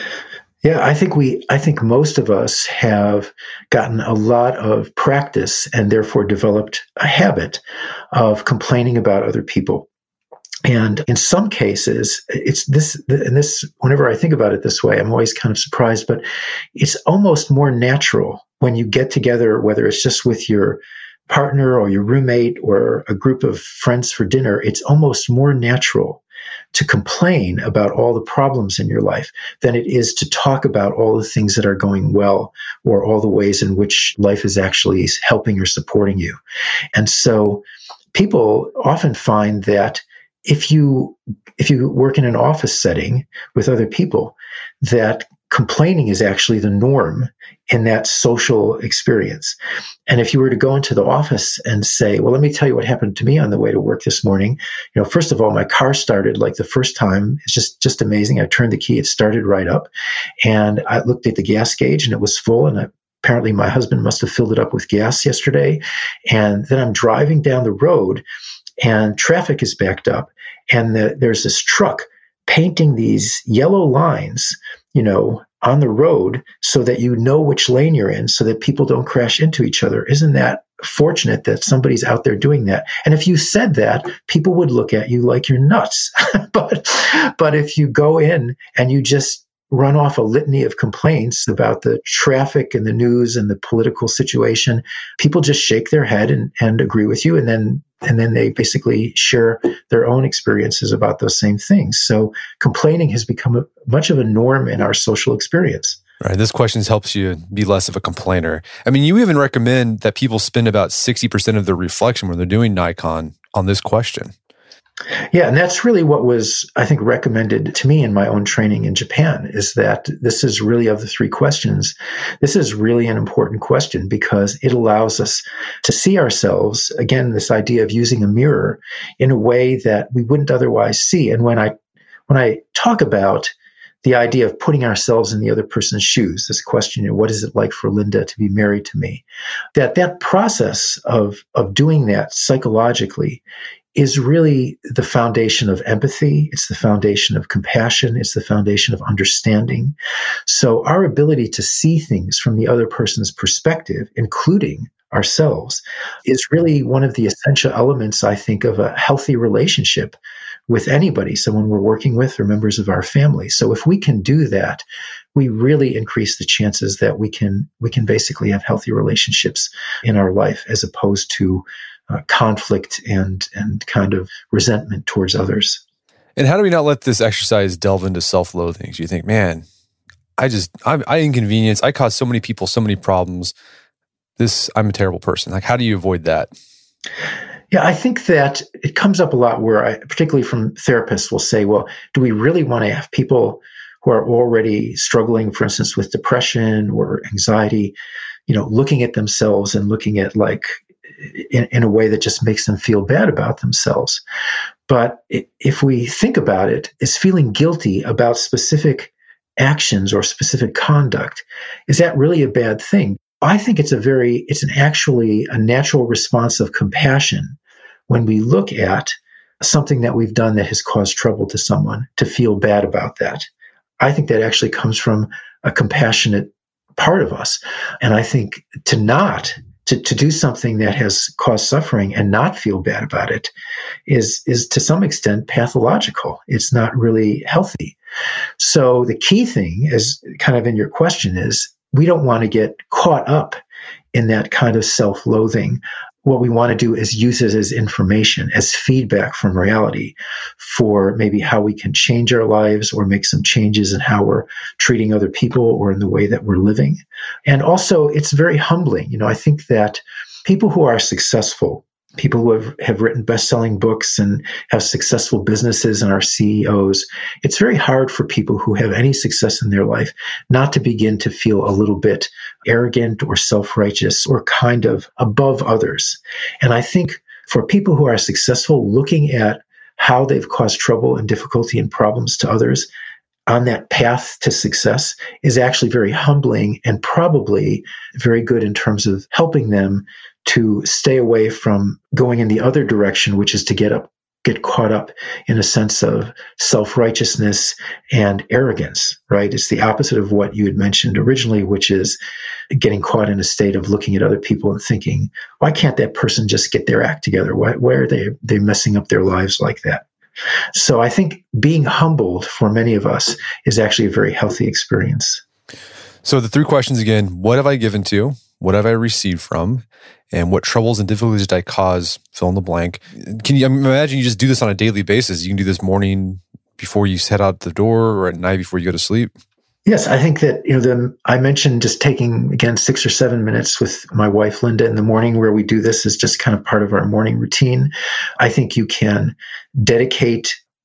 Yeah, I think we, I think most of us have gotten a lot of practice and therefore developed a habit of complaining about other people. And in some cases, it's this, and this, whenever I think about it this way, I'm always kind of surprised, but it's almost more natural when you get together, whether it's just with your partner or your roommate or a group of friends for dinner, it's almost more natural to complain about all the problems in your life than it is to talk about all the things that are going well, or all the ways in which life is actually helping or supporting you. And so people often find that if you if you work in an office setting with other people, that complaining is actually the norm in that social experience. And if you were to go into the office and say, well, let me tell you what happened to me on the way to work this morning. You know, first of all, my car started like the first time. It's just, just amazing. I turned the key, it started right up. And I looked at the gas gauge and it was full. And I, apparently my husband must have filled it up with gas yesterday. And then I'm driving down the road and traffic is backed up. And the, there's this truck painting these yellow lines, you know, on the road so that you know which lane you're in so that people don't crash into each other. Isn't that fortunate that somebody's out there doing that? And if you said that, people would look at you like you're nuts. but, but if you go in and you just run off a litany of complaints about the traffic and the news and the political situation, people just shake their head and, and agree with you. And then, and then they basically share their own experiences about those same things. So complaining has become a, much of a norm in our social experience. Right. This question helps you be less of a complainer. I mean, you even recommend that people spend about sixty percent of their reflection when they're doing Nikon on this question. Yeah, and that's really what was, I think, recommended to me in my own training in Japan, is that this is really, of the three questions, this is really an important question because it allows us to see ourselves, again, this idea of using a mirror in a way that we wouldn't otherwise see. And when I when I talk about the idea of putting ourselves in the other person's shoes, this question, you know, what is it like for Linda to be married to me? That that process of of doing that psychologically is really the foundation of empathy. It's the foundation of compassion. It's the foundation of understanding. So our ability to see things from the other person's perspective, including ourselves, is really one of the essential elements, I think, of a healthy relationship with anybody, someone we're working with or members of our family. So if we can do that, we really increase the chances that we can we can basically have healthy relationships in our life, as opposed to Uh, conflict and and kind of resentment towards others. And how do we not let this exercise delve into self-loathing? Do you think, man, I just, I, I inconvenience, I cause so many people so many problems. This, I'm a terrible person. Like, how do you avoid that? Yeah, I think that it comes up a lot where I, particularly from therapists, will say, well, do we really want to have people who are already struggling, for instance, with depression or anxiety, you know, looking at themselves and looking at like, In, in a way that just makes them feel bad about themselves. But it, if we think about it, is feeling guilty about specific actions or specific conduct, is that really a bad thing? I think it's a very, it's an actually a natural response of compassion when we look at something that we've done that has caused trouble to someone, to feel bad about that. I think that actually comes from a compassionate part of us. And I think to not To, to do something that has caused suffering and not feel bad about it is, is to some extent pathological. It's not really healthy. So the key thing is kind of in your question is we don't want to get caught up in that kind of self-loathing. What we want to do is use it as information, as feedback from reality for maybe how we can change our lives or make some changes in how we're treating other people or in the way that we're living. And also, it's very humbling. You know, I think that people who are successful, people who have, have written best-selling books and have successful businesses and are C E Os, it's very hard for people who have any success in their life not to begin to feel a little bit arrogant or self-righteous or kind of above others. And I think for people who are successful, looking at how they've caused trouble and difficulty and problems to others on that path to success is actually very humbling and probably very good in terms of helping them to stay away from going in the other direction, which is to get up, get caught up in a sense of self-righteousness and arrogance, right? It's the opposite of what you had mentioned originally, which is getting caught in a state of looking at other people and thinking, why can't that person just get their act together? Why, why are they, they messing up their lives like that? So I think being humbled for many of us is actually a very healthy experience. So the three questions again: what have I given to? What have I received from? And what troubles and difficulties did I cause? Fill in the blank. Can you imagine you just do this on a daily basis? You can do this morning before you head out the door or at night before you go to sleep? Yes, I think that, you know, the, I mentioned just taking, again, six or seven minutes with my wife, Linda, in the morning where we do this is just kind of part of our morning routine. I think you can dedicate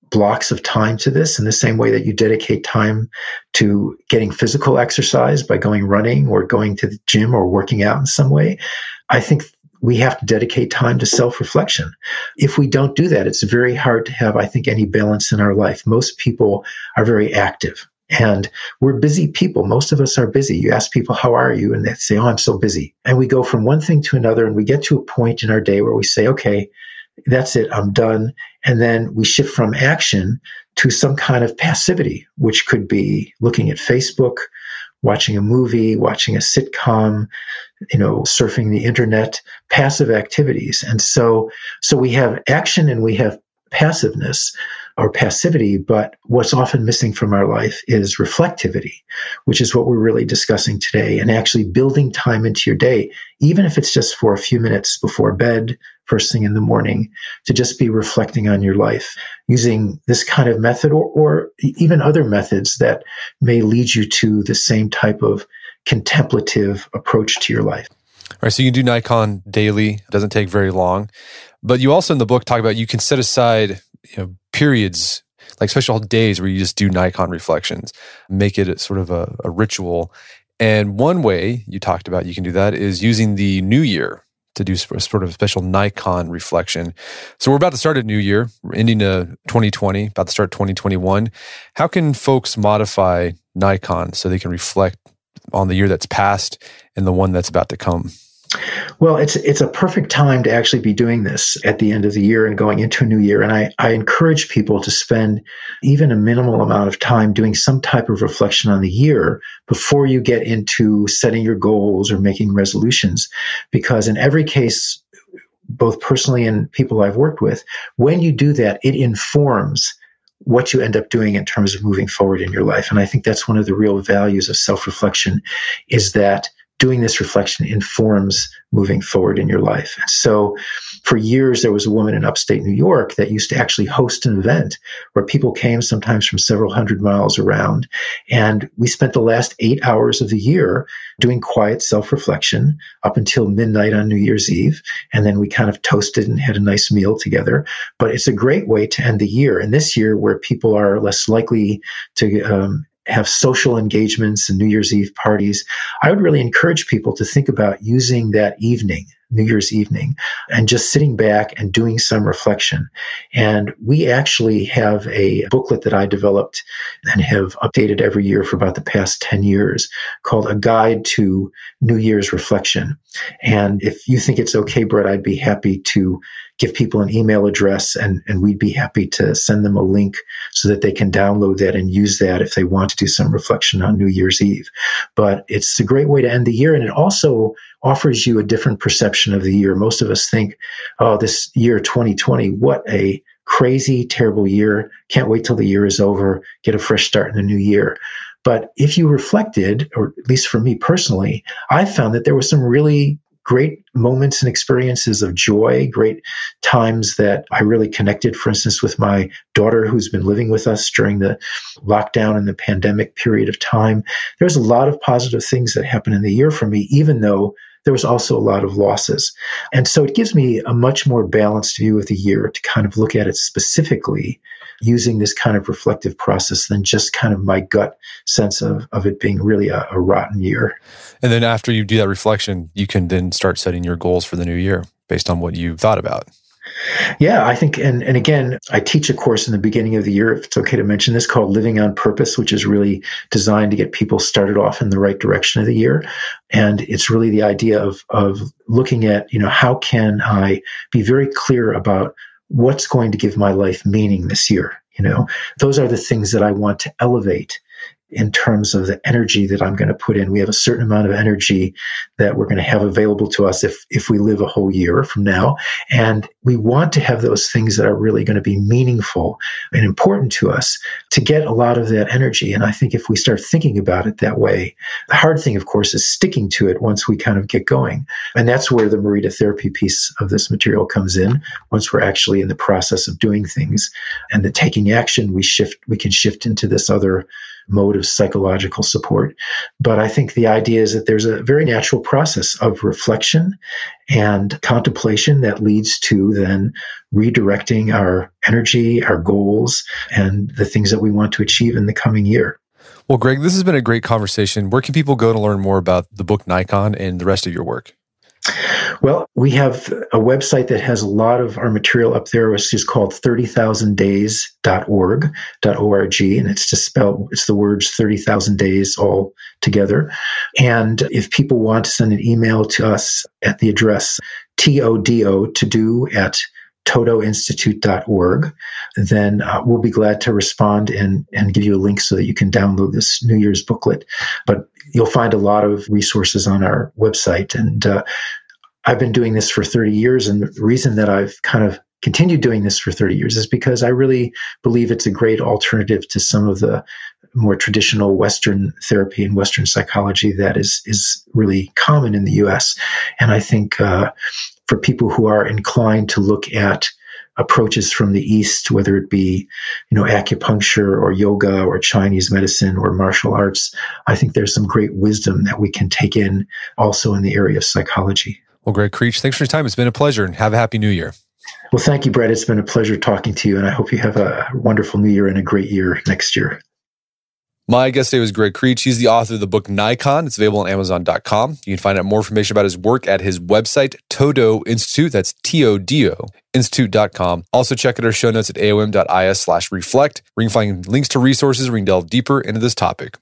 blocks of time to this in the same way that you dedicate time to getting physical exercise by going running or going to the gym or working out in some way. I think we have to dedicate time to self-reflection. If we don't do that, it's very hard to have, I think, any balance in our life. Most people are very active. And we're busy people. Most of us are busy. You ask people, how are you? And they say, oh, I'm so busy. And we go from one thing to another, and we get to a point in our day where we say, okay, that's it, I'm done. And then we shift from action to some kind of passivity, which could be looking at Facebook, watching a movie, watching a sitcom, you know, surfing the internet, passive activities. And so, so we have action and we have passiveness or passivity, but what's often missing from our life is reflectivity, which is what we're really discussing today, and actually building time into your day, even if it's just for a few minutes before bed, first thing in the morning, to just be reflecting on your life using this kind of method or, or even other methods that may lead you to the same type of contemplative approach to your life. All right, so you can do Nikon daily. It doesn't take very long. But you also in the book talk about you can set aside, you know, periods, like special days where you just do Nikon reflections, make it a, sort of a, a ritual. And one way you talked about you can do that is using the new year to do a sort of special Nikon reflection. So we're about to start a new year. We're ending a twenty twenty, about to start twenty twenty-one. How can folks modify Nikon so they can reflect on the year that's passed and the one that's about to come? Well, it's it's a perfect time to actually be doing this at the end of the year and going into a new year. And I, I encourage people to spend even a minimal amount of time doing some type of reflection on the year before you get into setting your goals or making resolutions. Because in every case, both personally and people I've worked with, when you do that, it informs what you end up doing in terms of moving forward in your life. And I think that's one of the real values of self-reflection, is that doing this reflection informs moving forward in your life. So for years, there was a woman in upstate New York that used to actually host an event where people came sometimes from several hundred miles around. And we spent the last eight hours of the year doing quiet self-reflection up until midnight on New Year's Eve. And then we kind of toasted and had a nice meal together. But it's a great way to end the year. And this year, where people are less likely to um, have social engagements and New Year's Eve parties, I would really encourage people to think about using that evening, New Year's evening, and just sitting back and doing some reflection. And we actually have a booklet that I developed and have updated every year for about the past ten years called A Guide to New Year's Reflection. And if you think it's okay, Brett, I'd be happy to give people an email address, and, and we'd be happy to send them a link so that they can download that and use that if they want to do some reflection on New Year's Eve. But it's a great way to end the year, and it also offers you a different perception of the year. Most of us think, oh, this year twenty twenty, what a crazy, terrible year. Can't wait till the year is over, get a fresh start in the new year. But if you reflected, or at least for me personally, I found that there were some really great moments and experiences of joy, great times that I really connected, for instance, with my daughter who's been living with us during the lockdown and the pandemic period of time. There's a lot of positive things that happened in the year for me, even though there was also a lot of losses. And so it gives me a much more balanced view of the year to kind of look at it specifically using this kind of reflective process than just kind of my gut sense of, of it being really a, a rotten year. And then after you do that reflection, you can then start setting your goals for the new year based on what you thought about. Yeah, I think, and, and again, I teach a course in the beginning of the year, if it's okay to mention this, called Living on Purpose, which is really designed to get people started off in the right direction of the year. And it's really the idea of, of looking at, you know, how can I be very clear about what's going to give my life meaning this year? You know, those are the things that I want to elevate in terms of the energy that I'm going to put in. We have a certain amount of energy that we're going to have available to us if, if we live a whole year from now. And we want to have those things that are really going to be meaningful and important to us to get a lot of that energy. And I think if we start thinking about it that way, the hard thing, of course, is sticking to it once we kind of get going. And that's where the Morita therapy piece of this material comes in. Once we're actually in the process of doing things and the taking action, we shift, we can shift into this other mode of psychological support. But I think the idea is that there's a very natural process of reflection and contemplation that leads to then redirecting our energy, our goals, and the things that we want to achieve in the coming year. Well, Greg, this has been a great conversation. Where can people go to learn more about the book Nikon and the rest of your work? Well, we have a website that has a lot of our material up there, which is called thirty thousand days dot org, .org, and it's just spelled, it's the words thirty thousand days all together. And if people want to send an email to us at the address T O D O, to do, at todo institute dot org, then uh, we'll be glad to respond and, and give you a link so that you can download this New Year's booklet. But you'll find a lot of resources on our website. And uh, I've been doing this for thirty years. And the reason that I've kind of continued doing this for thirty years is because I really believe it's a great alternative to some of the more traditional Western therapy and Western psychology that is, is really common in the U S. And I think uh, for people who are inclined to look at approaches from the East, whether it be, you know, acupuncture or yoga or Chinese medicine or martial arts, I think there's some great wisdom that we can take in also in the area of psychology. Well, Greg Creech, thanks for your time. It's been a pleasure, and have a happy new year. Well, thank you, Brett. It's been a pleasure talking to you, and I hope you have a wonderful new year and a great year next year. My guest today was Greg Creech. He's the author of the book Nikon. It's available on amazon dot com. You can find out more information about his work at his website, Todo Institute. That's T O D O, institute dot com. Also check out our show notes at A O M dot I S slash reflect, where you can find links to resources where you can delve deeper into this topic.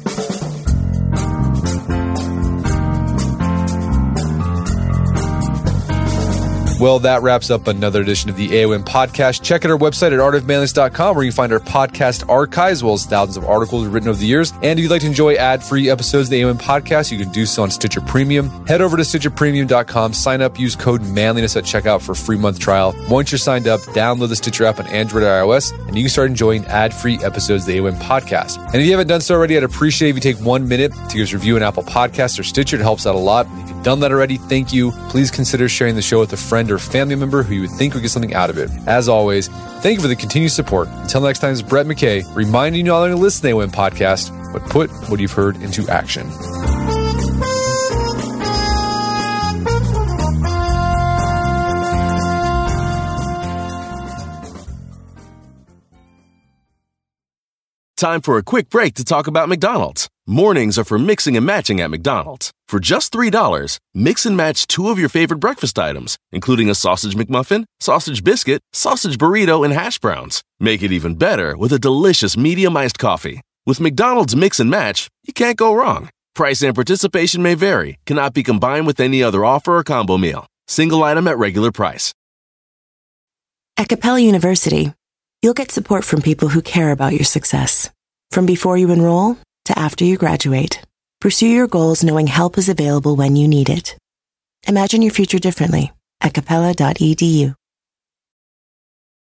Well, that wraps up another edition of the A O M podcast. Check out our website at art of manliness dot com, where you can find our podcast archives, as well as thousands of articles written over the years. And if you'd like to enjoy ad-free episodes of the A O M podcast, you can do so on Stitcher Premium. Head over to stitcher premium dot com, sign up, use code manliness at checkout for a free month trial. Once you're signed up, download the Stitcher app on Android or iOS, and you can start enjoying ad-free episodes of the A O M podcast. And if you haven't done so already, I'd appreciate if you take one minute to give us a review on Apple Podcasts or Stitcher. It helps out a lot. And if you've done that already, thank you. Please consider sharing the show with a friend or family member who you would think would get something out of it. As always, thank you for the continued support. Until next time, it's Brett McKay reminding you all to listen to the A O M podcast, but put what you've heard into action. Time for a quick break to talk about McDonald's. Mornings are for mixing and matching at McDonald's. For just three dollars, mix and match two of your favorite breakfast items, including a sausage McMuffin, sausage biscuit, sausage burrito, and hash browns. Make it even better with a delicious medium iced coffee. With McDonald's Mix and Match, you can't go wrong. Price and participation may vary, cannot be combined with any other offer or combo meal. Single item at regular price. At Capella University, you'll get support from people who care about your success. From before you enroll to after you graduate, pursue your goals knowing help is available when you need it. Imagine your future differently at capella dot e d u.